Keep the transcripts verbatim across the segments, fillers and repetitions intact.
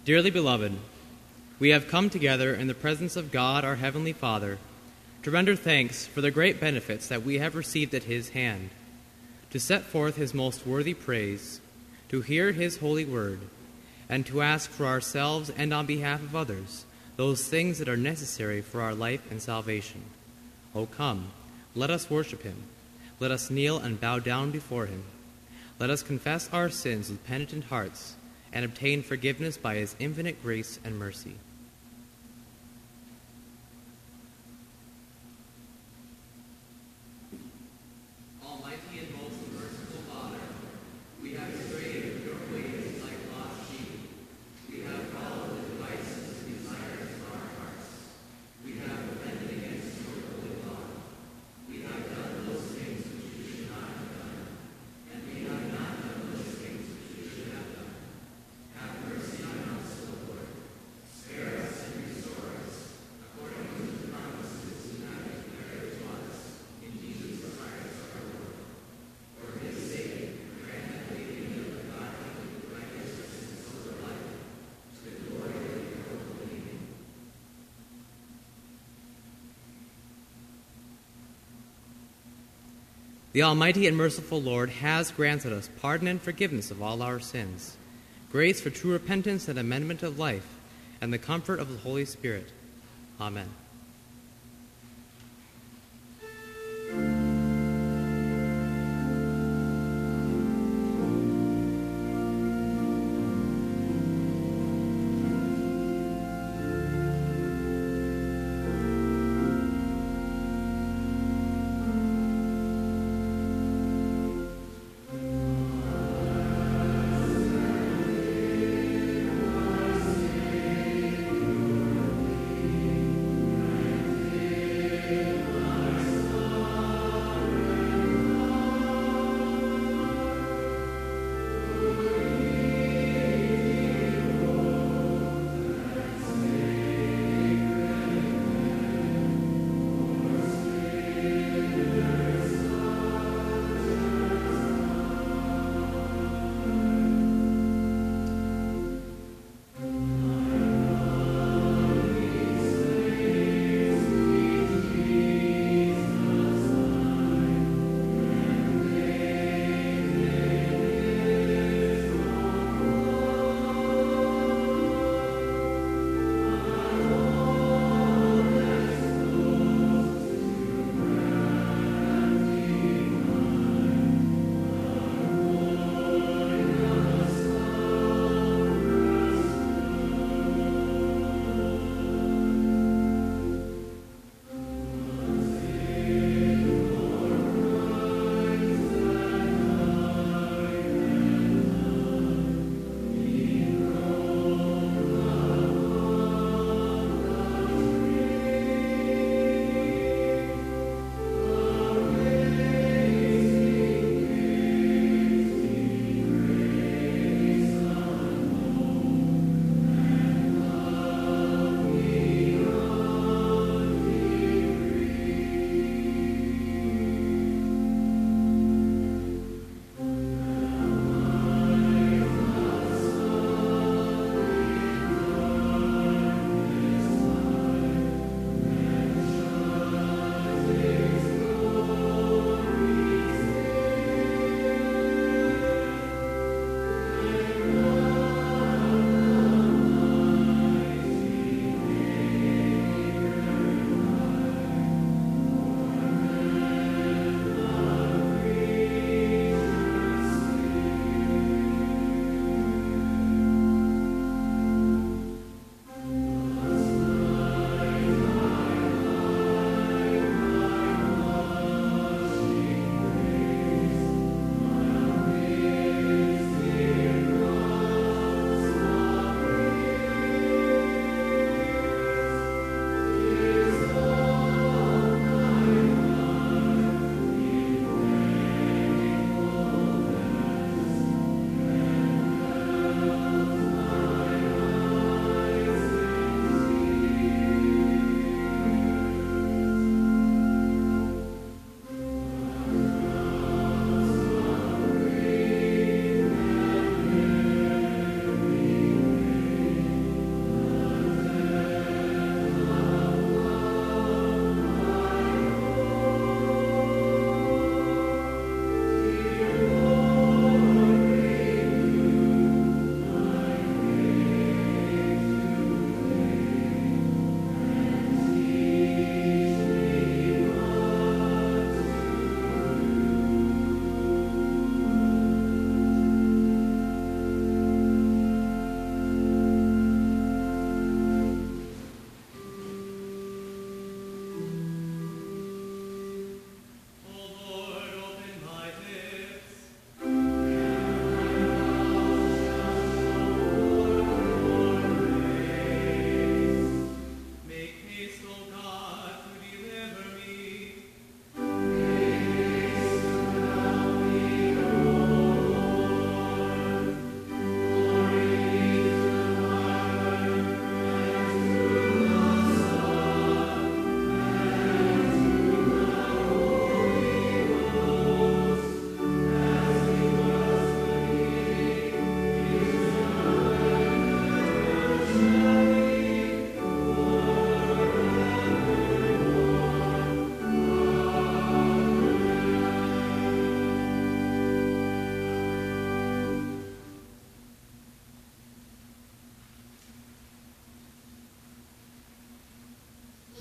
Dearly beloved, we have come together in the presence of God, our Heavenly Father, to render thanks for the great benefits that we have received at his hand, to set forth his most worthy praise, to hear his holy word, and to ask for ourselves and on behalf of others those things that are necessary for our life and salvation. O come, let us worship him. Let us kneel and bow down before him. Let us confess our sins with penitent hearts and obtain forgiveness by his infinite grace and mercy. Almighty and most merciful Father, we have strayed from your ways like lost sheep. We have followed the devices and desires of our hearts. We have offended against your holy law. We have done those things which we should not have done, and we have not done those things which we should have done. Have mercy on us, O Lord. Spare us and restore us, according to the promises you have declared to us in Jesus Christ our Lord. For his sake, grant that we may live a godly, righteous, and sober life, to the glory of your holy name. The Almighty and merciful Lord has granted us pardon and forgiveness of all our sins, grace for true repentance and amendment of life, and the comfort of the Holy Spirit. Amen.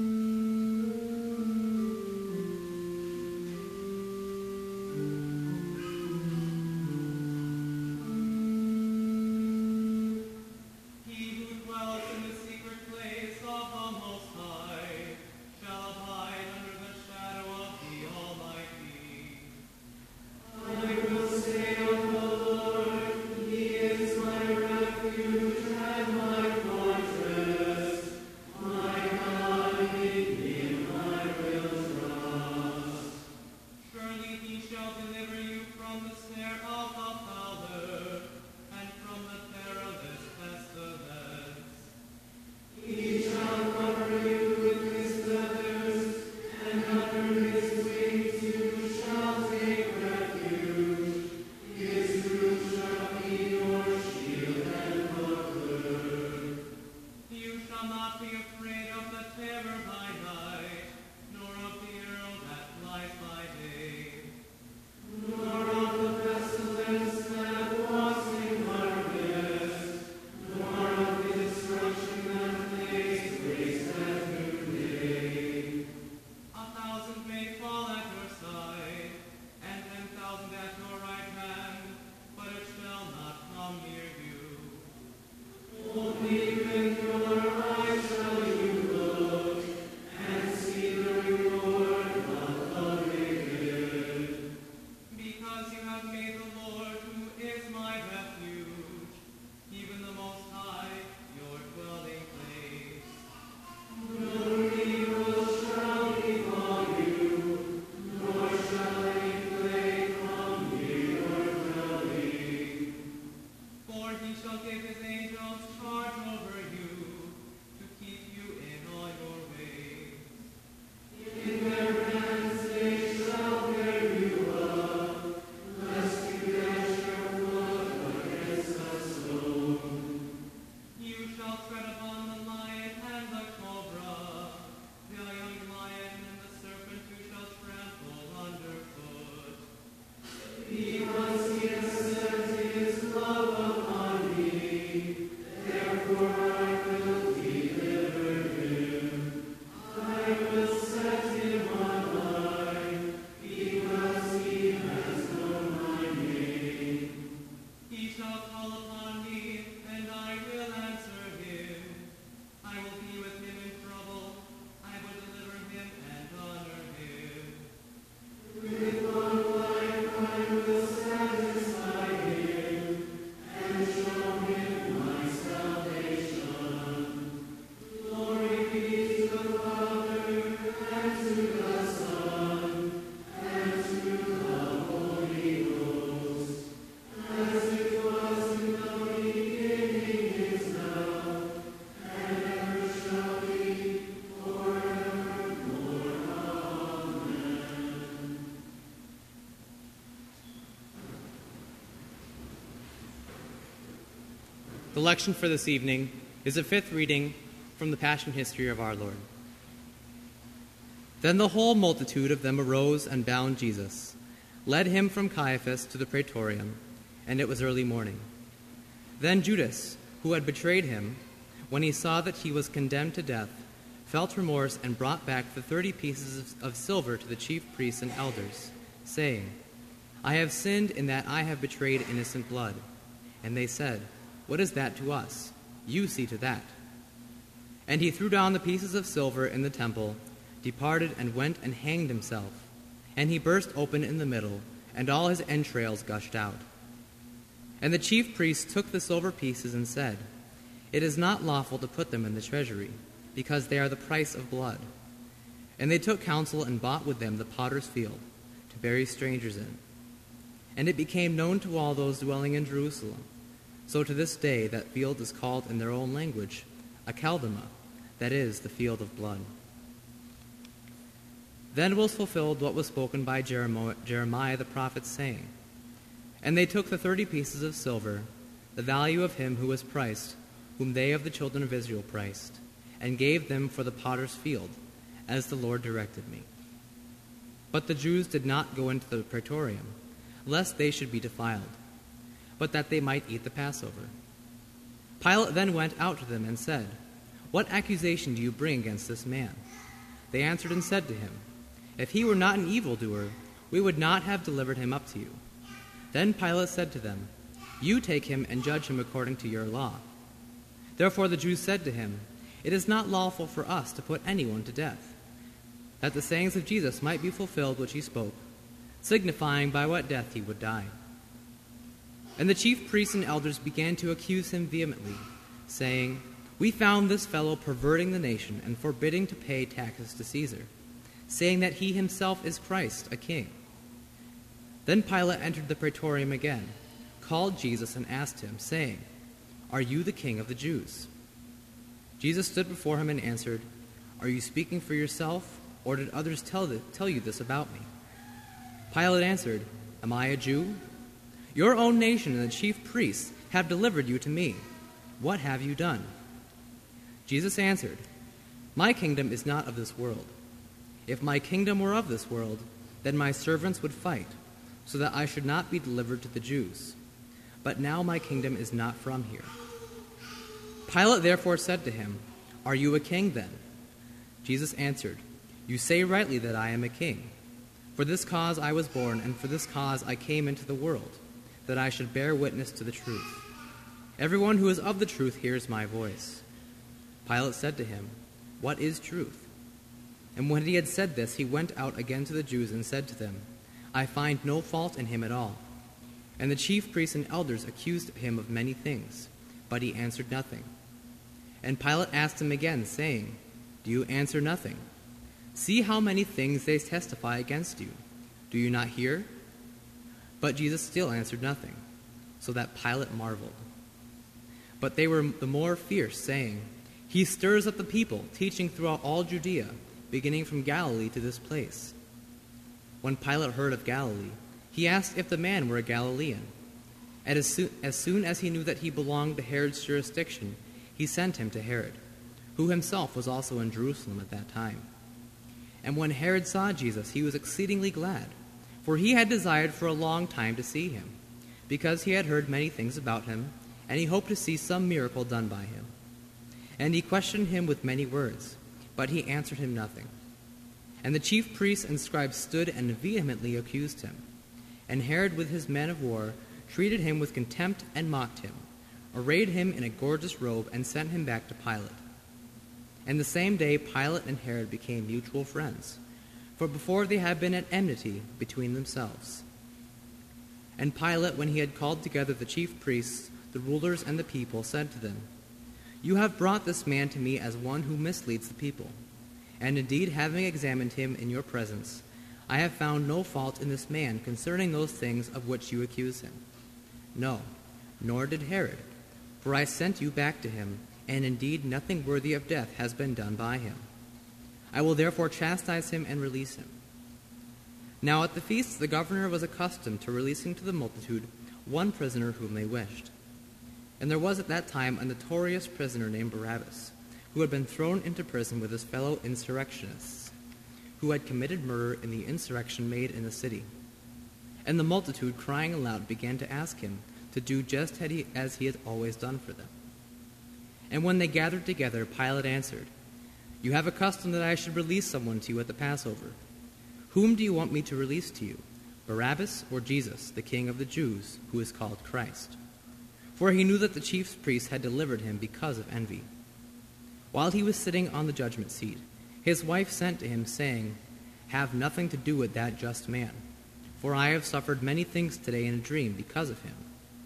The lection for this evening is a fifth reading from the Passion History of our Lord. Then the whole multitude of them arose and bound Jesus, led him from Caiaphas to the praetorium, and it was early morning. Then Judas, who had betrayed him, when he saw that he was condemned to death, felt remorse and brought back the thirty pieces of silver to the chief priests and elders, saying, I have sinned in that I have betrayed innocent blood. And they said, What is that to us? You see to that. And he threw down the pieces of silver in the temple, departed and went and hanged himself. And he burst open in the middle, and all his entrails gushed out. And the chief priests took the silver pieces and said, It is not lawful to put them in the treasury, because they are the price of blood. And they took counsel and bought with them the potter's field, to bury strangers in. And it became known to all those dwelling in Jerusalem. So to this day that field is called in their own language, Akeldama, that is, the field of blood. Then was fulfilled what was spoken by Jeremiah the prophet, saying, And they took the thirty pieces of silver, the value of him who was priced, whom they of the children of Israel priced, and gave them for the potter's field, as the Lord directed me. But the Jews did not go into the praetorium, lest they should be defiled, but that they might eat the Passover. Pilate then went out to them and said, What accusation do you bring against this man? They answered and said to him, "If he were not an evildoer, we would not have delivered him up to you." Then Pilate said to them, "You take him and judge him according to your law." Therefore the Jews said to him, "It is not lawful for us to put anyone to death," that the sayings of Jesus might be fulfilled which he spoke, signifying by what death he would die. And the chief priests and elders began to accuse him vehemently, saying, "We found this fellow perverting the nation and forbidding to pay taxes to Caesar, saying that he himself is Christ, a king." Then Pilate entered the praetorium again, called Jesus and asked him, saying, "Are you the king of the Jews?" Jesus stood before him and answered, "Are you speaking for yourself, or did others tell, th- tell you this about me?" Pilate answered, "Am I a Jew? Your own nation and the chief priests have delivered you to me. What have you done?" Jesus answered, "My kingdom is not of this world. If my kingdom were of this world, then my servants would fight, so that I should not be delivered to the Jews. But now my kingdom is not from here." Pilate therefore said to him, "Are you a king then?" Jesus answered, "You say rightly that I am a king. For this cause I was born, and for this cause I came into the world, that I should bear witness to the truth. Everyone who is of the truth hears my voice." Pilate said to him, "What is truth?" And when he had said this, he went out again to the Jews and said to them, "I find no fault in him at all." And the chief priests and elders accused him of many things, but he answered nothing. And Pilate asked him again, saying, "Do you answer nothing? See how many things they testify against you. Do you not hear?" But Jesus still answered nothing, so that Pilate marveled. But they were the more fierce, saying, "He stirs up the people, teaching throughout all Judea, beginning from Galilee to this place." When Pilate heard of Galilee, he asked if the man were a Galilean. And as soon, as soon as he knew that he belonged to Herod's jurisdiction, he sent him to Herod, who himself was also in Jerusalem at that time. And when Herod saw Jesus, he was exceedingly glad, for he had desired for a long time to see him, because he had heard many things about him, and he hoped to see some miracle done by him. And he questioned him with many words, but he answered him nothing. And the chief priests and scribes stood and vehemently accused him. And Herod with his men of war treated him with contempt and mocked him, arrayed him in a gorgeous robe, and sent him back to Pilate. And the same day Pilate and Herod became mutual friends, for before they had been at enmity between themselves. And Pilate, when he had called together the chief priests, the rulers, and the people, said to them, "You have brought this man to me as one who misleads the people. And indeed, having examined him in your presence, I have found no fault in this man concerning those things of which you accuse him. No, nor did Herod, for I sent you back to him, and indeed nothing worthy of death has been done by him. I will therefore chastise him and release him." Now at the feast the governor was accustomed to releasing to the multitude one prisoner whom they wished. And there was at that time a notorious prisoner named Barabbas, who had been thrown into prison with his fellow insurrectionists, who had committed murder in the insurrection made in the city. And the multitude, crying aloud, began to ask him to do just as he had always done for them. And when they gathered together, Pilate answered, "You have a custom that I should release someone to you at the Passover. Whom do you want me to release to you, Barabbas or Jesus, the King of the Jews, who is called Christ?" For he knew that the chief priests had delivered him because of envy. While he was sitting on the judgment seat, his wife sent to him, saying, "Have nothing to do with that just man, for I have suffered many things today in a dream because of him."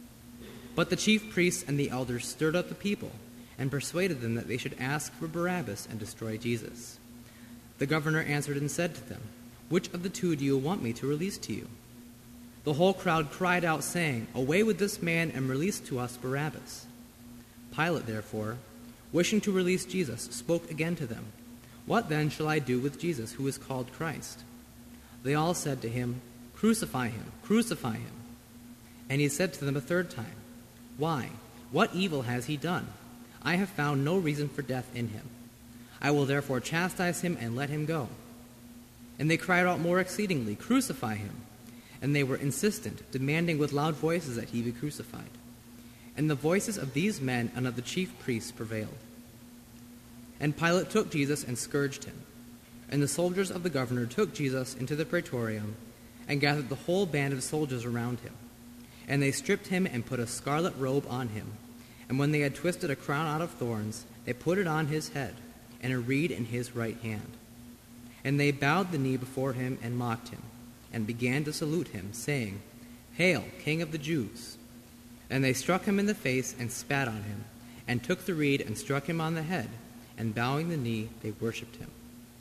But the chief priests and the elders stirred up the people and persuaded them that they should ask for Barabbas and destroy Jesus. The governor answered and said to them, "Which of the two do you want me to release to you?" The whole crowd cried out, saying, "Away with this man and release to us Barabbas." Pilate, therefore, wishing to release Jesus, spoke again to them, "What then shall I do with Jesus, who is called Christ?" They all said to him, "Crucify him, crucify him." And he said to them a third time, "Why? What evil has he done? I have found no reason for death in him. I will therefore chastise him and let him go." And they cried out more exceedingly, "Crucify him!" And they were insistent, demanding with loud voices that he be crucified. And the voices of these men and of the chief priests prevailed. And Pilate took Jesus and scourged him. And the soldiers of the governor took Jesus into the praetorium and gathered the whole band of soldiers around him. And they stripped him and put a scarlet robe on him. And when they had twisted a crown out of thorns, they put it on his head, and a reed in his right hand. And they bowed the knee before him and mocked him, and began to salute him, saying, "Hail, King of the Jews!" And they struck him in the face and spat on him, and took the reed and struck him on the head, and bowing the knee, they worshipped him.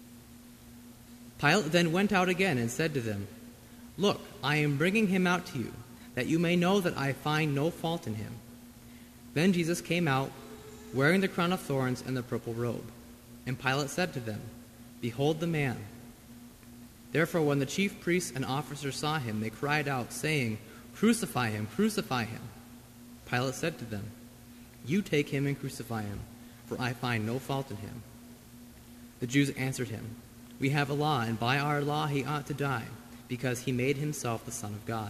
Pilate then went out again and said to them, "Look, I am bringing him out to you, that you may know that I find no fault in him." Then Jesus came out, wearing the crown of thorns and the purple robe. And Pilate said to them, "Behold the man." Therefore when the chief priests and officers saw him, they cried out, saying, "Crucify him, crucify him." Pilate said to them, "You take him and crucify him, for I find no fault in him." The Jews answered him, "We have a law, and by our law he ought to die, because he made himself the Son of God."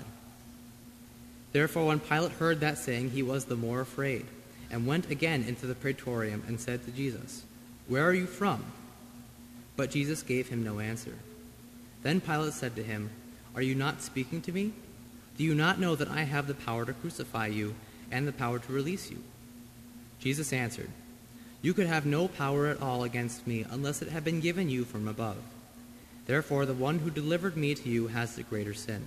Therefore when Pilate heard that saying, he was the more afraid, and went again into the praetorium and said to Jesus, "Where are you from?" But Jesus gave him no answer. Then Pilate said to him, "Are you not speaking to me? Do you not know that I have the power to crucify you and the power to release you?" Jesus answered, "You could have no power at all against me unless it had been given you from above. Therefore the one who delivered me to you has the greater sin."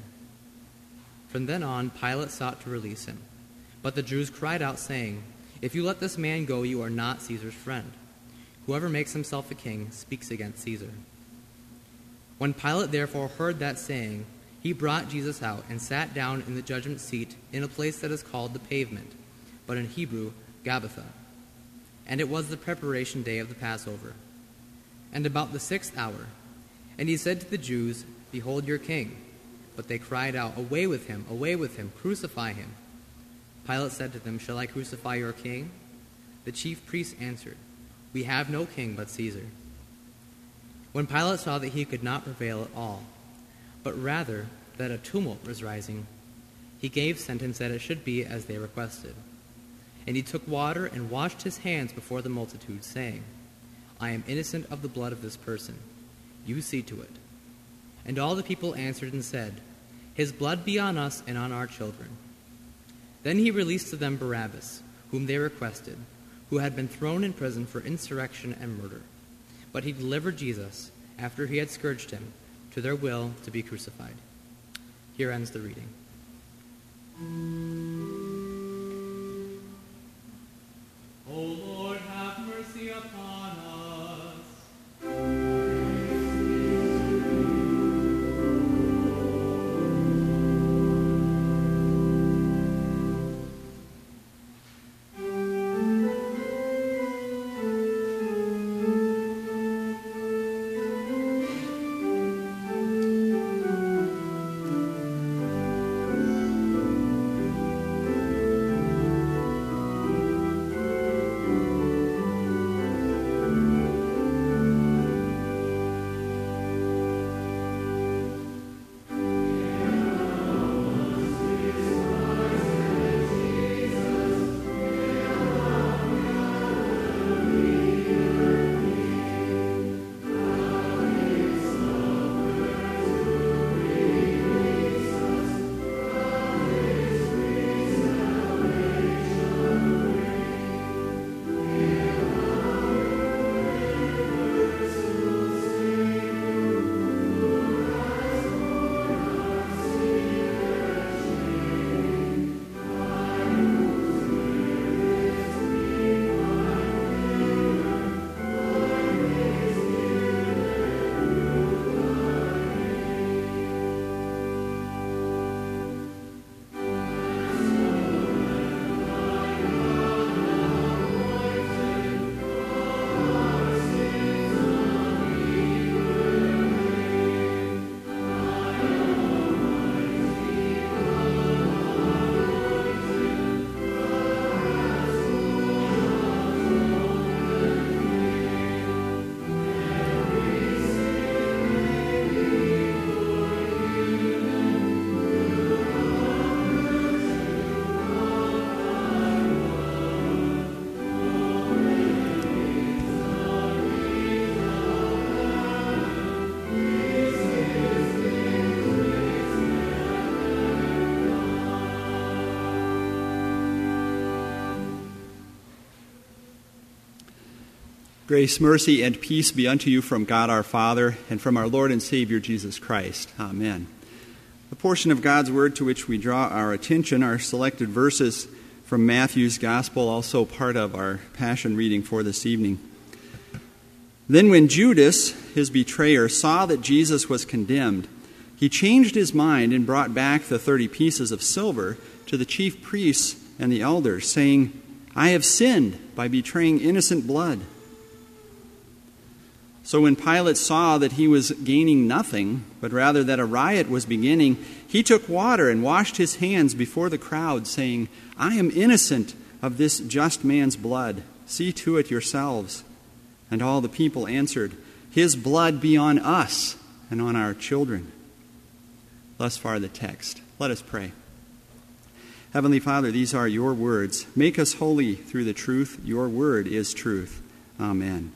From then on Pilate sought to release him. But the Jews cried out, saying, "If you let this man go, you are not Caesar's friend. Whoever makes himself a king speaks against Caesar." When Pilate therefore heard that saying, he brought Jesus out and sat down in the judgment seat in a place that is called the Pavement, but in Hebrew, Gabbatha. And it was the preparation day of the Passover. And about the sixth hour, and he said to the Jews, "Behold your king." But they cried out, "Away with him, away with him, crucify him." Pilate said to them, "Shall I crucify your king?" The chief priests answered, "We have no king but Caesar." When Pilate saw that he could not prevail at all, but rather that a tumult was rising, he gave sentence that it should be as they requested. And he took water and washed his hands before the multitude, saying, "I am innocent of the blood of this person. You see to it." And all the people answered and said, "His blood be on us and on our children." Then he released to them Barabbas, whom they requested, who had been thrown in prison for insurrection and murder. But he delivered Jesus, after he had scourged him, to their will to be crucified. Here ends the reading. O Lord, have mercy upon us. O Grace, mercy, and peace be unto you from God our Father and from our Lord and Savior Jesus Christ. Amen. The portion of God's Word to which we draw our attention are selected verses from Matthew's Gospel, also part of our Passion reading for this evening. Then when Judas, his betrayer, saw that Jesus was condemned, he changed his mind and brought back the thirty pieces of silver to the chief priests and the elders, saying, I have sinned by betraying innocent blood. So when Pilate saw that he was gaining nothing, but rather that a riot was beginning, he took water and washed his hands before the crowd, saying, I am innocent of this just man's blood. See to it yourselves. And all the people answered, His blood be on us and on our children. Thus far the text. Let us pray. Heavenly Father, these are your words. Make us holy through the truth. Your word is truth. Amen.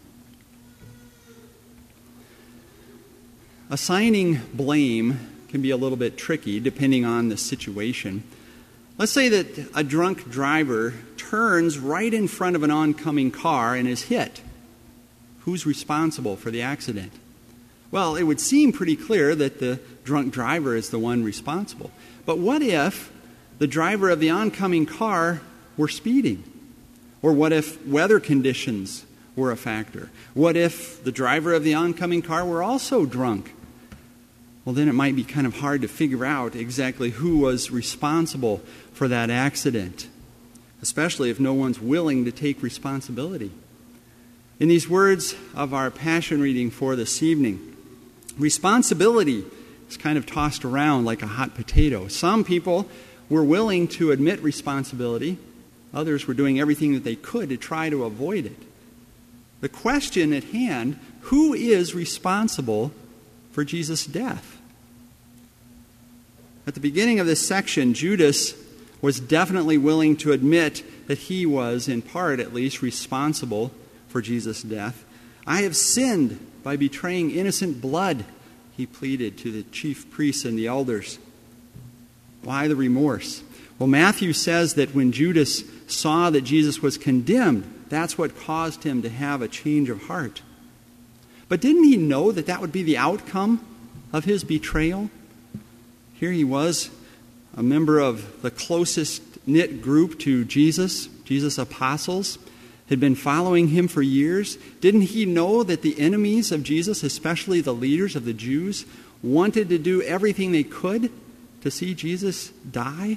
Assigning blame can be a little bit tricky depending on the situation. Let's say that a drunk driver turns right in front of an oncoming car and is hit. Who's responsible for the accident? Well, it would seem pretty clear that the drunk driver is the one responsible. But what if the driver of the oncoming car were speeding? Or what if weather conditions were a factor? What if the driver of the oncoming car were also drunk? Well, then it might be kind of hard to figure out exactly who was responsible for that accident, especially if no one's willing to take responsibility. In these words of our Passion reading for this evening, responsibility is kind of tossed around like a hot potato. Some people were willing to admit responsibility. Others were doing everything that they could to try to avoid it. The question at hand, who is responsible for Jesus' death? At the beginning of this section, Judas was definitely willing to admit that he was, in part at least, responsible for Jesus' death. I have sinned by betraying innocent blood, he pleaded to the chief priests and the elders. Why the remorse? Well, Matthew says that when Judas saw that Jesus was condemned, that's what caused him to have a change of heart. But didn't he know that that would be the outcome of his betrayal? Here he was, a member of the closest knit group to Jesus, Jesus' apostles, had been following him for years. Didn't he know that the enemies of Jesus, especially the leaders of the Jews, wanted to do everything they could to see Jesus die?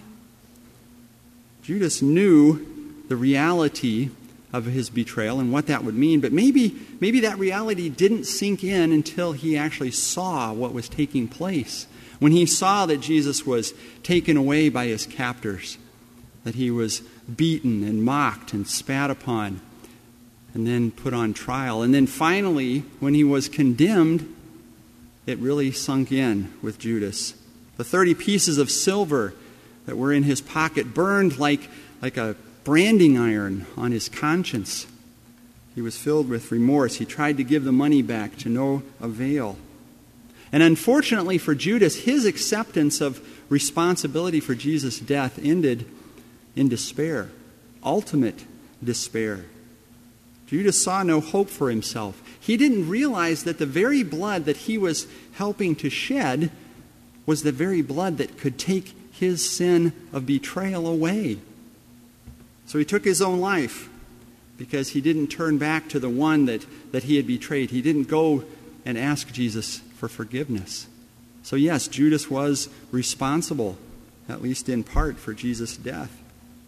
Judas knew the reality of his betrayal and what that would mean, but maybe, maybe that reality didn't sink in until he actually saw what was taking place. When he saw that Jesus was taken away by his captors, that he was beaten and mocked and spat upon and then put on trial. And then finally, when he was condemned, it really sunk in with Judas. The thirty pieces of silver that were in his pocket burned like, like a branding iron on his conscience. He was filled with remorse. He tried to give the money back to no avail. And unfortunately for Judas, his acceptance of responsibility for Jesus' death ended in despair, ultimate despair. Judas saw no hope for himself. He didn't realize that the very blood that he was helping to shed was the very blood that could take his sin of betrayal away. So he took his own life because he didn't turn back to the one that, that he had betrayed. He didn't go and ask Jesus for forgiveness. So yes, Judas was responsible, at least in part, for Jesus' death.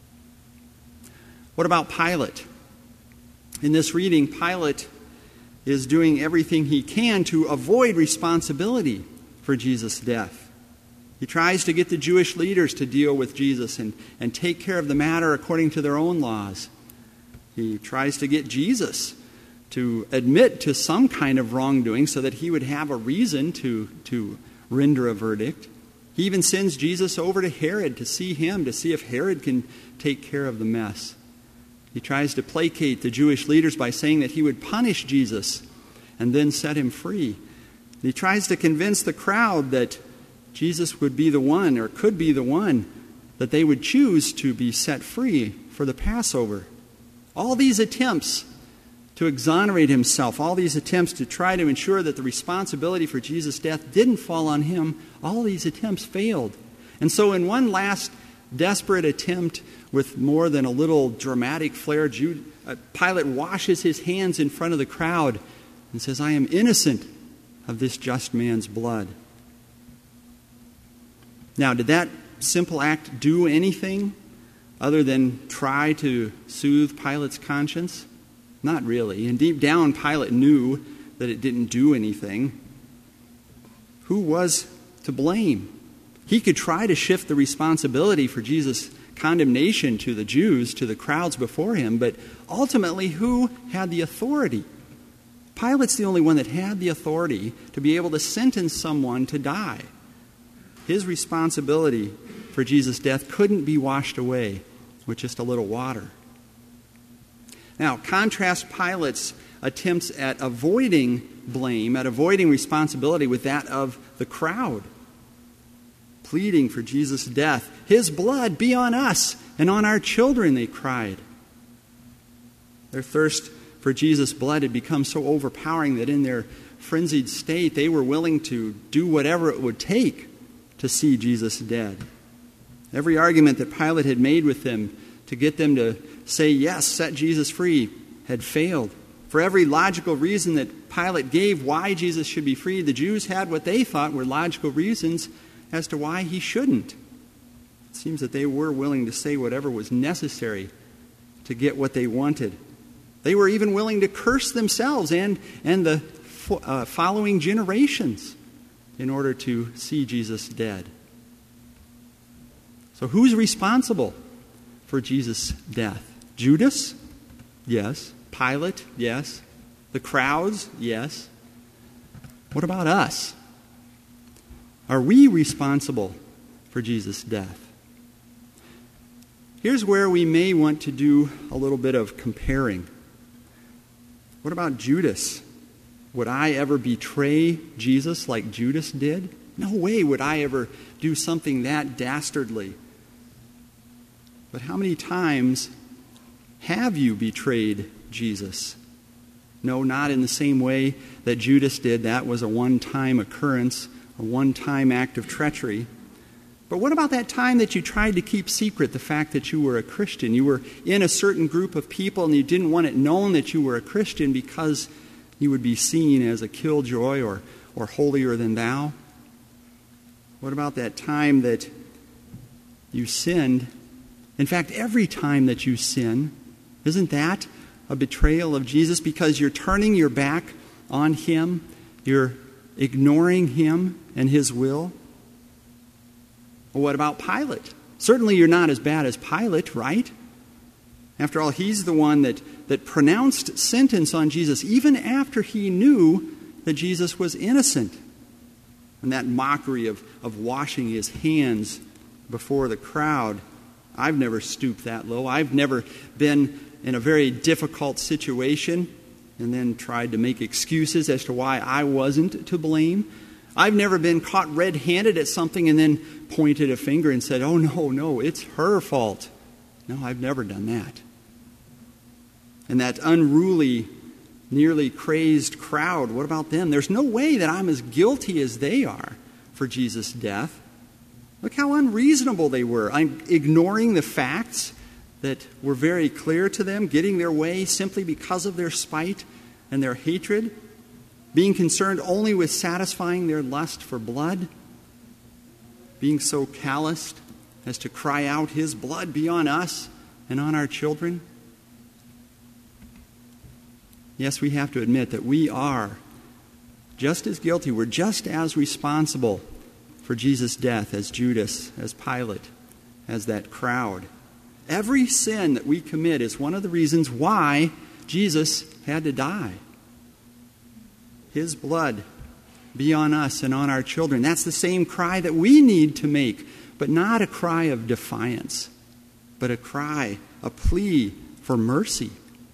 What about Pilate? In this reading, Pilate is doing everything he can to avoid responsibility for Jesus' death. He tries to get the Jewish leaders to deal with Jesus and, and take care of the matter according to their own laws. He tries to get Jesus to admit to some kind of wrongdoing so that he would have a reason to, to render a verdict. He even sends Jesus over to Herod to see him, to see if Herod can take care of the mess. He tries to placate the Jewish leaders by saying that he would punish Jesus and then set him free. He tries to convince the crowd that Jesus would be the one, or could be the one, that they would choose to be set free for the Passover. All these attempts to exonerate himself, all these attempts to try to ensure that the responsibility for Jesus' death didn't fall on him, all these attempts failed. And so in one last desperate attempt with more than a little dramatic flair, Jude, uh, Pilate washes his hands in front of the crowd and says, "I am innocent of this just man's blood." Now, did that simple act do anything other than try to soothe Pilate's conscience? Not really. And deep down, Pilate knew that it didn't do anything. Who was to blame? He could try to shift the responsibility for Jesus' condemnation to the Jews, to the crowds before him, but ultimately, who had the authority? Pilate's the only one that had the authority to be able to sentence someone to die. His responsibility for Jesus' death couldn't be washed away with just a little water. Now, contrast Pilate's attempts at avoiding blame, at avoiding responsibility, with that of the crowd, pleading for Jesus' death. "His blood be on us and on our children," they cried. Their thirst for Jesus' blood had become so overpowering that in their frenzied state, they were willing to do whatever it would take to see Jesus dead. Every argument that Pilate had made with them to get them to say, "Yes, set Jesus free," had failed. For every logical reason that Pilate gave why Jesus should be freed, the Jews had what they thought were logical reasons as to why he shouldn't. It seems that they were willing to say whatever was necessary to get what they wanted. They were even willing to curse themselves and, and the uh, following generations in order to see Jesus dead. So who's responsible for Jesus' death? Judas? Yes. Pilate? Yes. The crowds? Yes. What about us? Are we responsible for Jesus' death? Here's where we may want to do a little bit of comparing. What about Judas? Would I ever betray Jesus like Judas did? No way would I ever do something that dastardly. But how many times have you betrayed Jesus? No, not in the same way that Judas did. That was a one-time occurrence, a one-time act of treachery. But what about that time that you tried to keep secret the fact that you were a Christian? You were in a certain group of people and you didn't want it known that you were a Christian because you would be seen as a killjoy or, or holier than thou? What about that time that you sinned? In fact, every time that you sin, isn't that a betrayal of Jesus because you're turning your back on him, you're ignoring him and his will? Well, what about Pilate? Certainly you're not as bad as Pilate, right? After all, he's the one that, that pronounced sentence on Jesus even after he knew that Jesus was innocent. And that mockery of, of washing his hands before the crowd, I've never stooped that low. I've never been in a very difficult situation and then tried to make excuses as to why I wasn't to blame. I've never been caught red-handed at something and then pointed a finger and said, "Oh, no, no, it's her fault." No, I've never done that. And that unruly, nearly crazed crowd, what about them? There's no way that I'm as guilty as they are for Jesus' death. Look how unreasonable they were. I'm ignoring the facts that were very clear to them, getting their way simply because of their spite and their hatred, being concerned only with satisfying their lust for blood, being so calloused as to cry out, "His blood be on us and on our children." Yes, we have to admit that we are just as guilty. We're just as responsible for Jesus' death as Judas, as Pilate, as that crowd. Every sin that we commit is one of the reasons why Jesus had to die. His blood be on us and on our children. That's the same cry that we need to make, but not a cry of defiance, but a cry, a plea for mercy.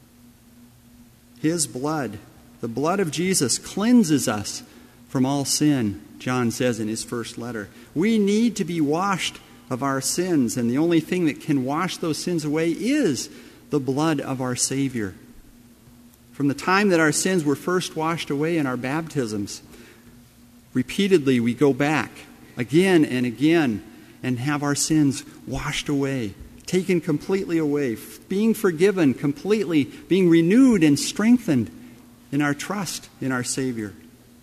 His blood, the blood of Jesus, cleanses us from all sin, John says in his first letter. We need to be washed of our sins, and the only thing that can wash those sins away is the blood of our Savior. From the time that our sins were first washed away in our baptisms, repeatedly we go back again and again and have our sins washed away, taken completely away, being forgiven completely, being renewed and strengthened in our trust in our Savior.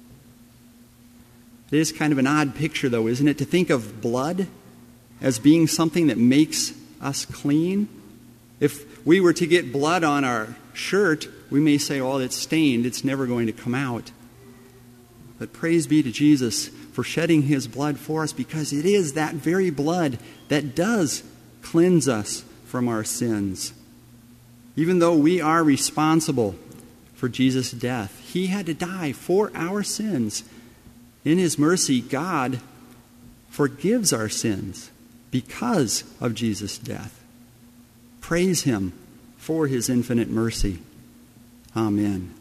It is kind of an odd picture, though, isn't it, to think of blood as being something that makes us clean? If we were to get blood on our shirt, we may say, oh, it's stained, it's never going to come out. But praise be to Jesus for shedding his blood for us, because it is that very blood that does cleanse us from our sins. Even though we are responsible for Jesus' death, he had to die for our sins. In his mercy, God forgives our sins because of Jesus' death. Praise him for his infinite mercy. Amen.